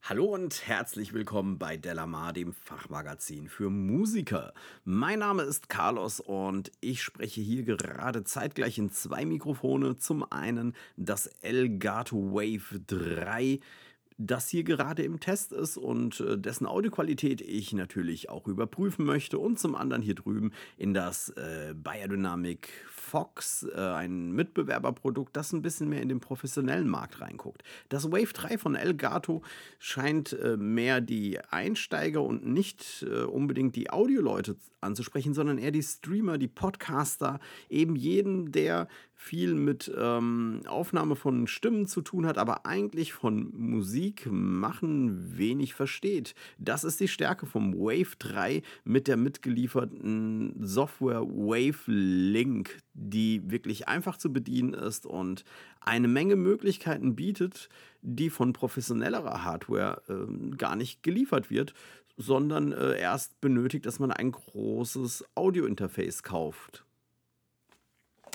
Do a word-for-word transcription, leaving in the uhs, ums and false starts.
Hallo und herzlich willkommen bei Delamar, dem Fachmagazin für Musiker. Mein Name ist Carlos und ich spreche hier gerade zeitgleich in zwei Mikrofone. Zum einen das Elgato Wave drei, das hier gerade im Test ist und äh, dessen Audioqualität ich natürlich auch überprüfen möchte. Und zum anderen hier drüben in das äh, Beyerdynamic Fox, äh, ein Mitbewerberprodukt, das ein bisschen mehr in den professionellen Markt reinguckt. Das Wave drei von Elgato scheint äh, mehr die Einsteiger und nicht äh, unbedingt die Audioleute anzusprechen, sondern eher die Streamer, die Podcaster, eben jeden, der viel mit ähm, Aufnahme von Stimmen zu tun hat, aber eigentlich von Musik machen wenig versteht. Das ist die Stärke vom Wave drei mit der mitgelieferten Software Wave Link, die wirklich einfach zu bedienen ist und eine Menge Möglichkeiten bietet, die von professionellerer Hardware ähm, gar nicht geliefert wird, sondern äh, erst benötigt, dass man ein großes Audiointerface kauft.